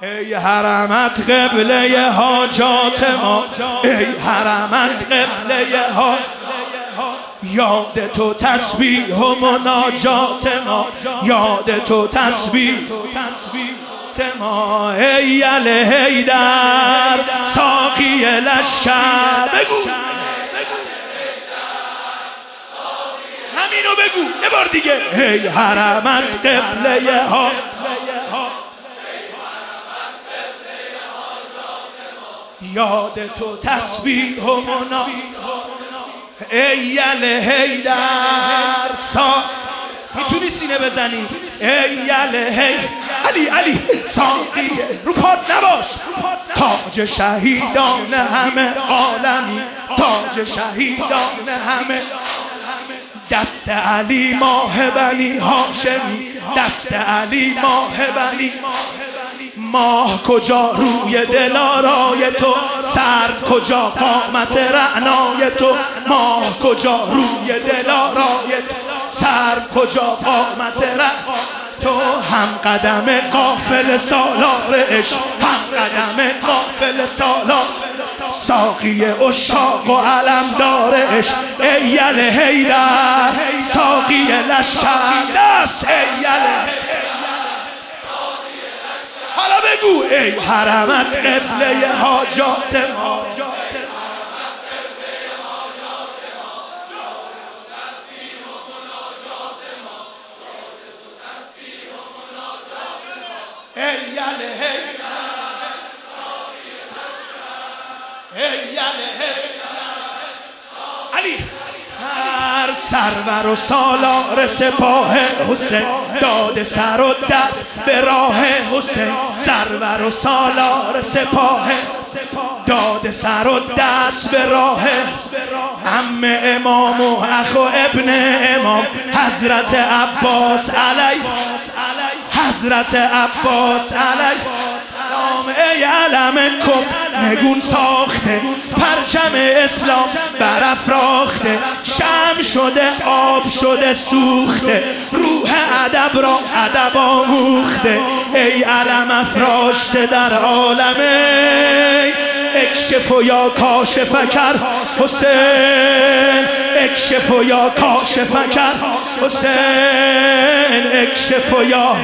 ای حرمت قبله حاجات ما، ای حرمت قبله ها، یاد تو تسبیح و مناجات ما، یاد تو تسبیح ما. ای حیدر ساقی لشکر، بگو همینو بگو یه بار دیگه. ای حرمت قبله ها، یاد تو تسبیح و منا. ای حیدر میتونی سینه بزنی؟ ای علی ساقی رو پاد نباش، تاج شهیدان همه عالمی، تاج شهیدان همه. دست علی ماه بنی هاشمی، دست علی ماه بنی. ماه کجا روی دلارای تو، سر کجا قامت رعنای تو. ماه کجا روی دلارای تو، سر کجا قامت رعنای تو. هم قدم قافل سالار عشق، هم قدم قافل سالار. ساقی عشاق و علمدار عشق، ای حیدر ساقی لشکر. دست ای حالا بگو. ای حرمت قبله حاجات ما، ای علی هر سرور و سالار سپاه حسین، داد سر و دست به راه حسین. سرور و سالار سپاه، داد سر و دست به راه. عم امام و اخ و ابن امام، حضرت عباس علی، حضرت عباس علی. ای علم کفر نگون ساخته، پرچم اسلام برافراخته. شمع شده آب شده سوخته، روح ادب را ادب آموخته. ای علم افراشته در عالم، اکشف و یا کاشف کر حسین، اکشف و یا کاشف کر حسین، اکشف و یا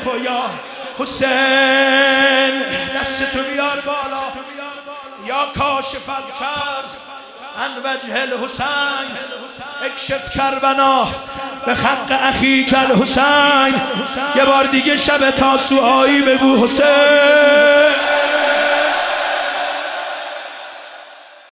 حسین. دستتو بیار بالا. یا کاشف کر عن وجه الحسین، اکشف کربنا به حق اخیک الحسین. یه بار دیگه شب تاسوعایی بگو حسین.